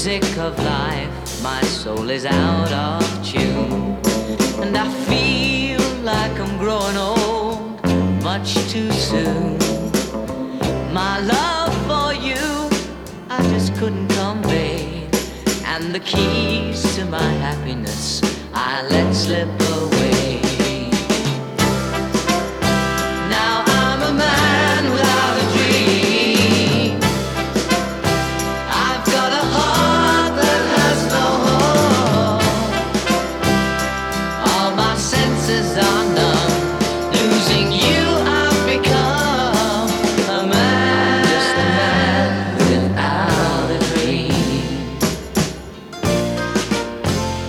music of life, my soul is out of tune. And I feel like I'm growing old much too soon. My love for you, I just couldn't convey. And the keys to my happiness I let slip away.